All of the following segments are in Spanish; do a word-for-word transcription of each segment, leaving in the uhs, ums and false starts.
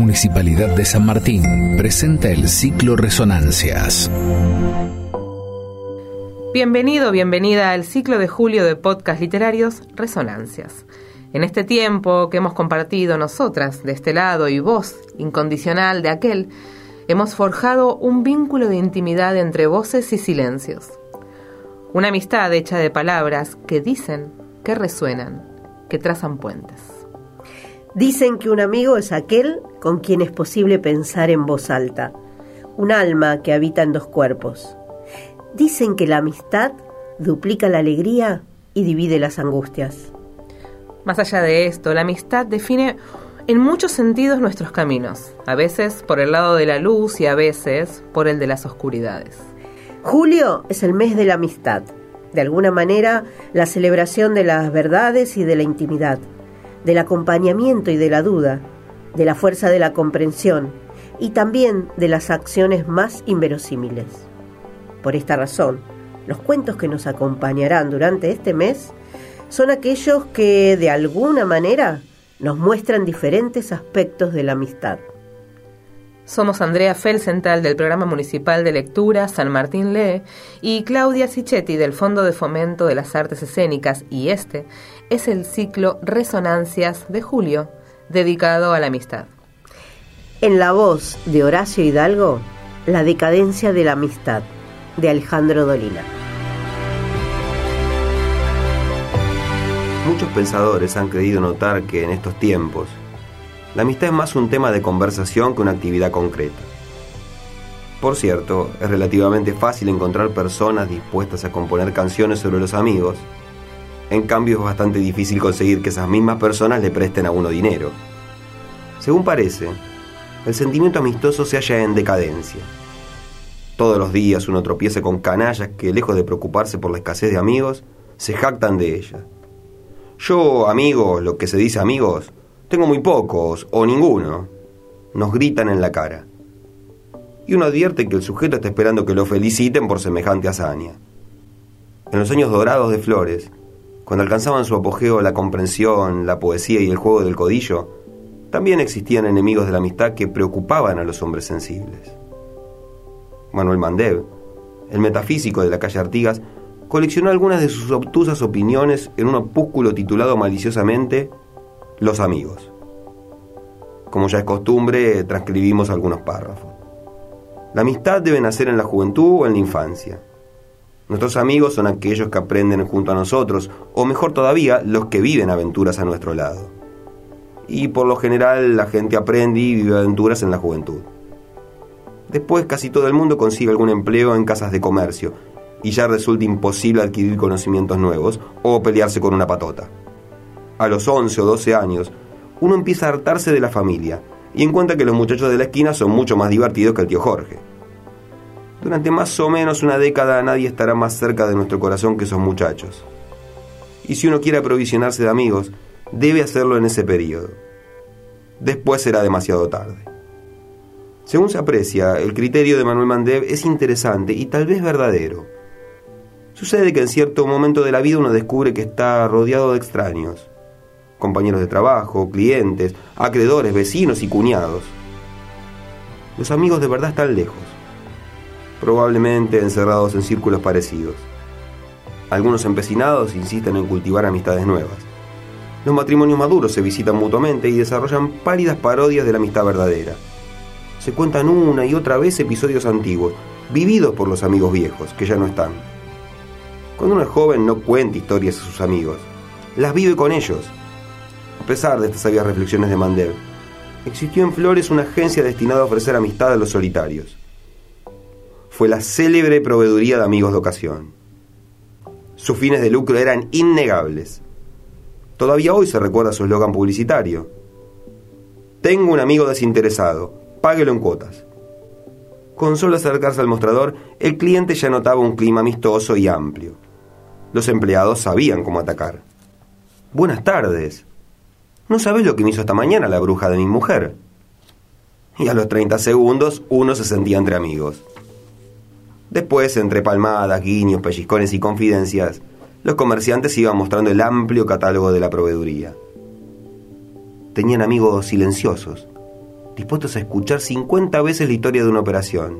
Municipalidad de San Martín presenta el ciclo Resonancias. Bienvenido, bienvenida al ciclo de julio de podcast literarios Resonancias. En este tiempo que hemos compartido nosotras de este lado y vos, incondicional de aquel, hemos forjado un vínculo de intimidad entre voces y silencios. Una amistad hecha de palabras que dicen, que resuenan, que trazan puentes. Dicen que un amigo es aquel con quien es posible pensar en voz alta, un alma que habita en dos cuerpos. Dicen que la amistad duplica la alegría y divide las angustias. Más allá de esto, la amistad define en muchos sentidos nuestros caminos, a veces por el lado de la luz y a veces por el de las oscuridades. Julio es el mes de la amistad, de alguna manera la celebración de las verdades y de la intimidad, del acompañamiento y de la duda, de la fuerza de la comprensión y también de las acciones más inverosímiles. Por esta razón, los cuentos que nos acompañarán durante este mes son aquellos que, de alguna manera, nos muestran diferentes aspectos de la amistad. Somos Andrea Felsenthal del Programa Municipal de Lectura San Martín Lee y Claudia Cicchetti del Fondo de Fomento de las Artes Escénicas, y este es el ciclo Resonancias de julio, dedicado a la amistad. En la voz de Horacio Hidalgo, La decadencia de la amistad, de Alejandro Dolina. Muchos pensadores han creído notar que en estos tiempos la amistad es más un tema de conversación que una actividad concreta. Por cierto, es relativamente fácil encontrar personas dispuestas a componer canciones sobre los amigos. En cambio, es bastante difícil conseguir que esas mismas personas le presten a uno dinero. Según parece, el sentimiento amistoso se halla en decadencia. Todos los días uno tropieza con canallas que, lejos de preocuparse por la escasez de amigos, se jactan de ella. Yo, amigos, lo que se dice amigos, tengo muy pocos o ninguno, nos gritan en la cara. Y uno advierte que el sujeto está esperando que lo feliciten por semejante hazaña. En los años dorados de Flores, cuando alcanzaban su apogeo la comprensión, la poesía y el juego del codillo, también existían enemigos de la amistad que preocupaban a los hombres sensibles. Manuel Mandev, el metafísico de la calle Artigas, coleccionó algunas de sus obtusas opiniones en un opúsculo titulado maliciosamente Los amigos. Como ya es costumbre, transcribimos algunos párrafos. La amistad debe nacer en la juventud o en la infancia. Nuestros amigos son aquellos que aprenden junto a nosotros, o mejor todavía, los que viven aventuras a nuestro lado. Y por lo general la gente aprende y vive aventuras en la juventud. Después casi todo el mundo consigue algún empleo en casas de comercio, y ya resulta imposible adquirir conocimientos nuevos o pelearse con una patota. A los once o doce años, uno empieza a hartarse de la familia y encuentra que los muchachos de la esquina son mucho más divertidos que el tío Jorge. Durante más o menos una década nadie estará más cerca de nuestro corazón que esos muchachos. Y si uno quiere aprovisionarse de amigos, debe hacerlo en ese periodo. Después será demasiado tarde. Según se aprecia, el criterio de Manuel Mandev es interesante y tal vez verdadero. Sucede que en cierto momento de la vida uno descubre que está rodeado de extraños. Compañeros de trabajo, clientes, acreedores, vecinos y cuñados. Los amigos de verdad están lejos, probablemente encerrados en círculos parecidos. Algunos empecinados insisten en cultivar amistades nuevas. Los matrimonios maduros se visitan mutuamente y desarrollan pálidas parodias de la amistad verdadera. Se cuentan una y otra vez episodios antiguos, vividos por los amigos viejos, que ya no están. Cuando uno es joven no cuenta historias a sus amigos, las vive con ellos. A pesar de estas sabias reflexiones de Mandev, existió en Flores una agencia destinada a ofrecer amistad a los solitarios. Fue la célebre Proveeduría de Amigos de Ocasión. Sus fines de lucro eran innegables. Todavía hoy se recuerda su eslogan publicitario: tengo un amigo desinteresado, páguelo en cuotas. Con solo acercarse al mostrador, el cliente ya notaba un clima amistoso y amplio. Los empleados sabían cómo atacar. Buenas tardes. ¿No sabés lo que me hizo esta mañana la bruja de mi mujer? Y a los treinta segundos uno se sentía entre amigos. Después, entre palmadas, guiños, pellizcones y confidencias, los comerciantes iban mostrando el amplio catálogo de la proveeduría. Tenían amigos silenciosos, dispuestos a escuchar cincuenta veces la historia de una operación.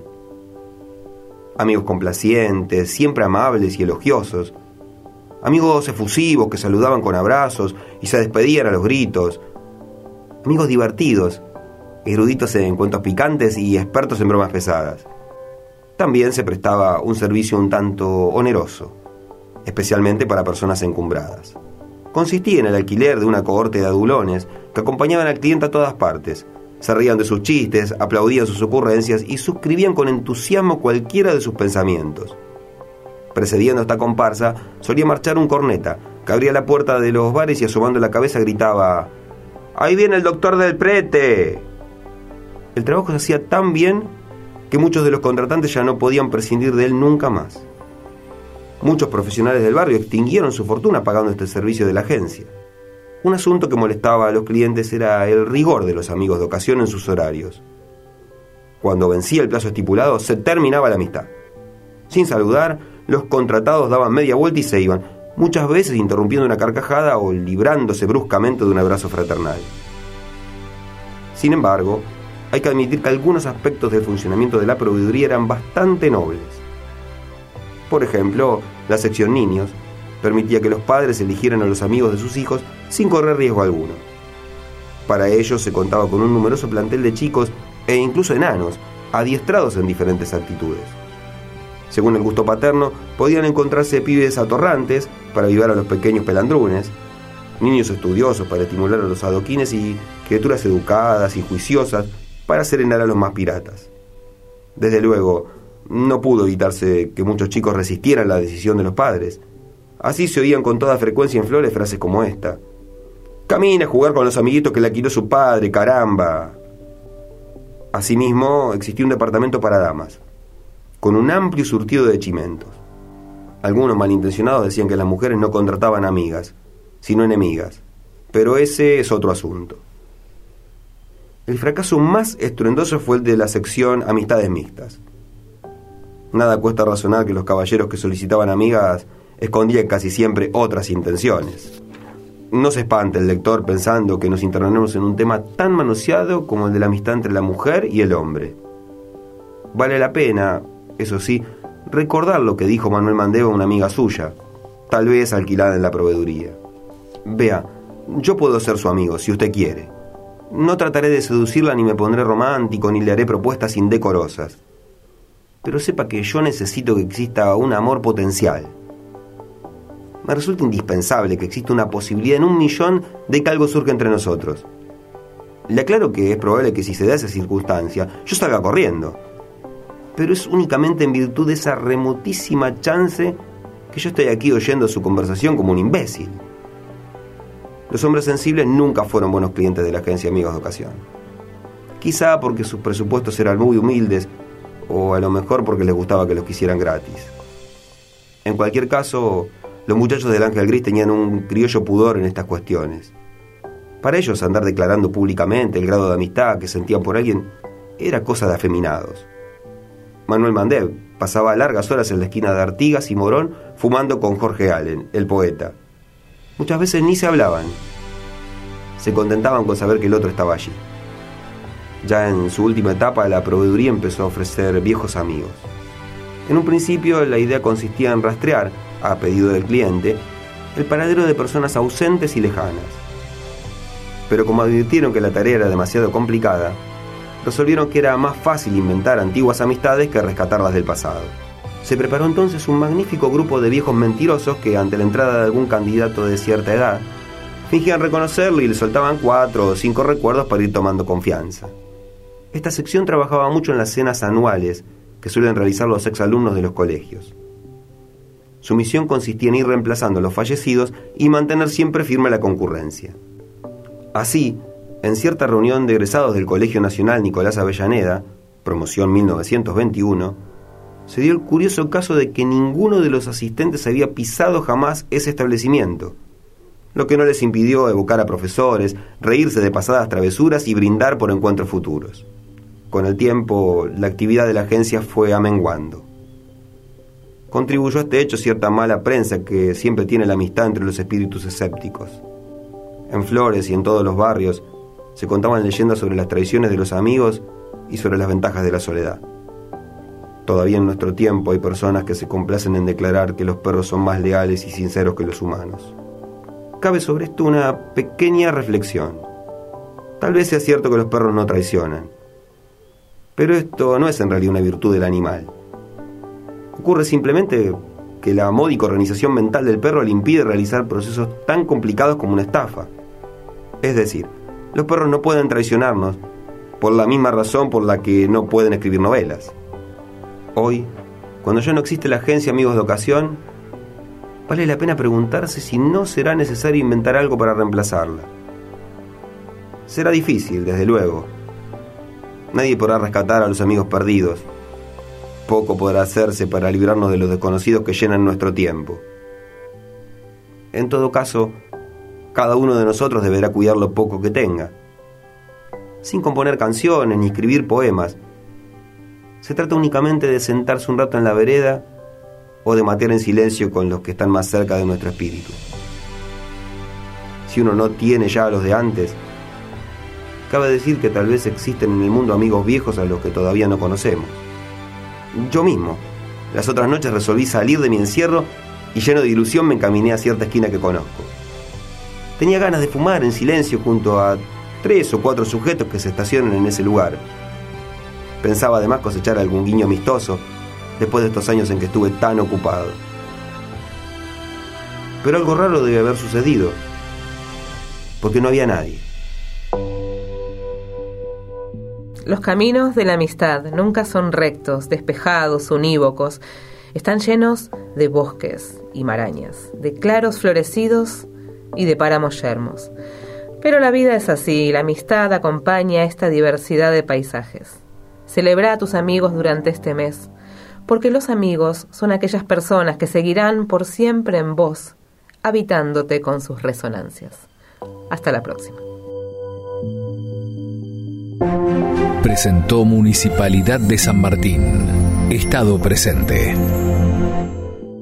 Amigos complacientes, siempre amables y elogiosos. Amigos efusivos que saludaban con abrazos y se despedían a los gritos. Amigos divertidos, eruditos en cuentos picantes y expertos en bromas pesadas. También se prestaba un servicio un tanto oneroso, especialmente para personas encumbradas. Consistía en el alquiler de una cohorte de adulones que acompañaban al cliente a todas partes. Se reían de sus chistes, aplaudían sus ocurrencias y suscribían con entusiasmo cualquiera de sus pensamientos. Precediendo esta comparsa, solía marchar un corneta, que abría la puerta de los bares y asomando la cabeza gritaba: ¡Ahí viene el doctor del prete! El trabajo se hacía tan bien que muchos de los contratantes ya no podían prescindir de él nunca más. Muchos profesionales del barrio extinguieron su fortuna pagando este servicio de la agencia. Un asunto que molestaba a los clientes era el rigor de los amigos de ocasión en sus horarios. Cuando vencía el plazo estipulado, se terminaba la amistad. Sin saludar, los contratados daban media vuelta y se iban, muchas veces interrumpiendo una carcajada o librándose bruscamente de un abrazo fraternal. Sin embargo, hay que admitir que algunos aspectos del funcionamiento de la proveeduría eran bastante nobles. Por ejemplo, la sección niños permitía que los padres eligieran a los amigos de sus hijos sin correr riesgo alguno. Para ello se contaba con un numeroso plantel de chicos e incluso enanos, adiestrados en diferentes actitudes. Según el gusto paterno, podían encontrarse pibes atorrantes para avivar a los pequeños pelandrunes, niños estudiosos para estimular a los adoquines y criaturas educadas y juiciosas para serenar a los más piratas. Desde luego, no pudo evitarse que muchos chicos resistieran la decisión de los padres. Así se oían con toda frecuencia en Flores frases como esta: «Camina a jugar con los amiguitos que le alquiló su padre, caramba». Asimismo, existía un departamento para damas, con un amplio surtido de chimentos. Algunos malintencionados decían que las mujeres no contrataban amigas, sino enemigas, pero ese es otro asunto. El fracaso más estruendoso fue el de la sección Amistades Mixtas. Nada cuesta razonar que los caballeros que solicitaban amigas escondían casi siempre otras intenciones. No se espante el lector pensando que nos internemos en un tema tan manoseado como el de la amistad entre la mujer y el hombre. Vale la pena, eso sí, recordar lo que dijo Manuel Mandeo a una amiga suya, tal vez alquilada en la proveeduría. Vea, yo puedo ser su amigo si usted quiere. No trataré de seducirla ni me pondré romántico ni le haré propuestas indecorosas. Pero sepa que yo necesito que exista un amor potencial. Me resulta indispensable que exista una posibilidad en un millón de que algo surja entre nosotros. Le aclaro que es probable que si se da esa circunstancia, yo salga corriendo. Pero es únicamente en virtud de esa remotísima chance que yo estoy aquí oyendo su conversación como un imbécil. Los hombres sensibles nunca fueron buenos clientes de la agencia Amigos de Ocasión. Quizá porque sus presupuestos eran muy humildes, o a lo mejor porque les gustaba que los quisieran gratis. En cualquier caso, los muchachos del Ángel Gris tenían un criollo pudor en estas cuestiones. Para ellos andar declarando públicamente el grado de amistad que sentían por alguien era cosa de afeminados. Manuel Mandel pasaba largas horas en la esquina de Artigas y Morón fumando con Jorge Allen, el poeta. Muchas veces ni se hablaban. Se contentaban con saber que el otro estaba allí. Ya en su última etapa, la proveeduría empezó a ofrecer viejos amigos. En un principio, la idea consistía en rastrear, a pedido del cliente, el paradero de personas ausentes y lejanas. Pero como advirtieron que la tarea era demasiado complicada, resolvieron que era más fácil inventar antiguas amistades que rescatarlas del pasado. Se preparó entonces un magnífico grupo de viejos mentirosos que, ante la entrada de algún candidato de cierta edad, fingían reconocerlo y le soltaban cuatro o cinco recuerdos para ir tomando confianza. Esta sección trabajaba mucho en las cenas anuales que suelen realizar los exalumnos de los colegios. Su misión consistía en ir reemplazando a los fallecidos y mantener siempre firme la concurrencia. Así, en cierta reunión de egresados del Colegio Nacional Nicolás Avellaneda, promoción mil novecientos veintiuno, se dio el curioso caso de que ninguno de los asistentes había pisado jamás ese establecimiento, lo que no les impidió evocar a profesores, reírse de pasadas travesuras y brindar por encuentros futuros. Con el tiempo, la actividad de la agencia fue amenguando. Contribuyó a este hecho cierta mala prensa que siempre tiene la amistad entre los espíritus escépticos. En Flores y en todos los barrios se contaban leyendas sobre las traiciones de los amigos y sobre las ventajas de la soledad. Todavía en nuestro tiempo hay personas que se complacen en declarar que los perros son más leales y sinceros que los humanos. Cabe sobre esto una pequeña reflexión. Tal vez sea cierto que los perros no traicionan, pero esto no es en realidad una virtud del animal. Ocurre simplemente que la módica organización mental del perro le impide realizar procesos tan complicados como una estafa. Es decir, los perros no pueden traicionarnos por la misma razón por la que no pueden escribir novelas. Hoy, cuando ya no existe la agencia Amigos de Ocasión, vale la pena preguntarse si no será necesario inventar algo para reemplazarla. Será difícil, desde luego. Nadie podrá rescatar a los amigos perdidos. Poco podrá hacerse para librarnos de los desconocidos que llenan nuestro tiempo. En todo caso, cada uno de nosotros deberá cuidar lo poco que tenga. Sin componer canciones ni escribir poemas, se trata únicamente de sentarse un rato en la vereda o de matear en silencio con los que están más cerca de nuestro espíritu. Si uno no tiene ya a los de antes, cabe decir que tal vez existen en el mundo amigos viejos a los que todavía no conocemos. Yo mismo, las otras noches resolví salir de mi encierro y lleno de ilusión me encaminé a cierta esquina que conozco. Tenía ganas de fumar en silencio junto a tres o cuatro sujetos que se estacionan en ese lugar. Pensaba además cosechar algún guiño amistoso después de estos años en que estuve tan ocupado. Pero algo raro debe haber sucedido, porque no había nadie. Los caminos de la amistad nunca son rectos, despejados, unívocos. Están llenos de bosques y marañas, de claros florecidos y de páramos yermos. Pero la vida es así, la amistad acompaña esta diversidad de paisajes. Celebra a tus amigos durante este mes, porque los amigos son aquellas personas que seguirán por siempre en vos, habitándote con sus resonancias. Hasta la próxima. Presentó Municipalidad de San Martín. Estado presente.